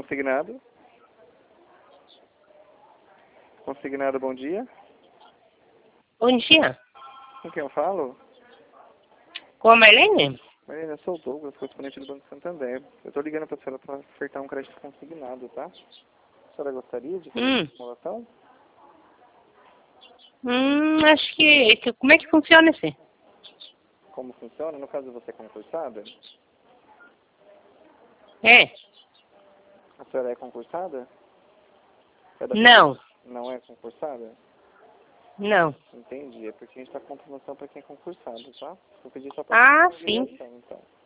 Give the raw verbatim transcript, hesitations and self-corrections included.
Consignado. Consignado, bom dia. Bom dia. Com quem eu falo? Com a Marlene? Marlene, eu sou o Douglas, correspondente do Banco Santander. Eu estou ligando para a senhora para ofertar um crédito consignado, tá? A senhora gostaria de fazer Hum. uma simulação? Hum, acho que, que... Como é que funciona esse? Como funciona? No caso, você é concursada? É. A senhora é concursada? É da... Não. Não é concursada? Não. Entendi. É porque a gente está com promoção para quem é concursado, tá? Eu pedi só para Ah, sim. então.